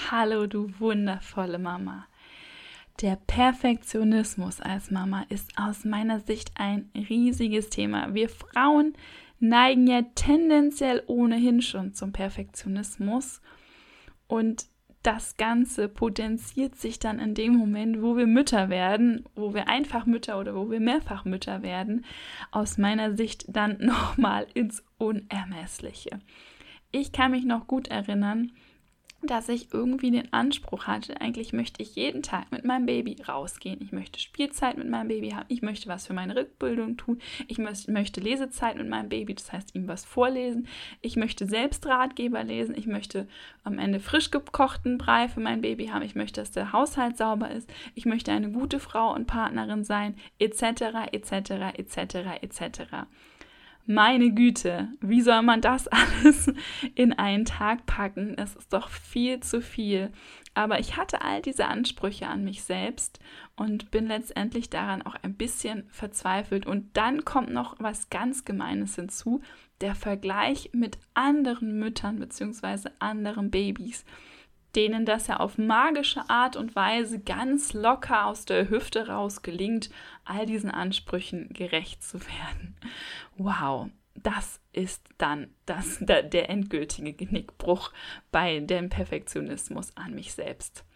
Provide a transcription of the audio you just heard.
Hallo, du wundervolle Mama. Der Perfektionismus als Mama ist aus meiner Sicht ein riesiges Thema. Wir Frauen neigen ja tendenziell ohnehin schon zum Perfektionismus und das Ganze potenziert sich dann in dem Moment, wo wir Mütter werden, wo wir Einfachmütter oder wo wir Mehrfachmütter werden, aus meiner Sicht dann nochmal ins Unermessliche. Ich kann mich noch gut erinnern, dass ich irgendwie den Anspruch hatte, eigentlich möchte ich jeden Tag mit meinem Baby rausgehen. Ich möchte Spielzeit mit meinem Baby haben. Ich möchte was für meine Rückbildung tun. Ich möchte Lesezeit mit meinem Baby, das heißt ihm was vorlesen. Ich möchte selbst Ratgeber lesen. Ich möchte am Ende frisch gekochten Brei für mein Baby haben. Ich möchte, dass der Haushalt sauber ist. Ich möchte eine gute Frau und Partnerin sein, etc., etc., etc., etc. Meine Güte, wie soll man das alles in einen Tag packen? Es ist doch viel zu viel. Aber ich hatte all diese Ansprüche an mich selbst und bin letztendlich daran auch ein bisschen verzweifelt. Und dann kommt noch was ganz Gemeines hinzu, der Vergleich mit anderen Müttern bzw. anderen Babys, denen das ja auf magische Art und Weise ganz locker aus der Hüfte raus gelingt, all diesen Ansprüchen gerecht zu werden. Wow, das ist dann der endgültige Genickbruch bei dem Perfektionismus an mich selbst.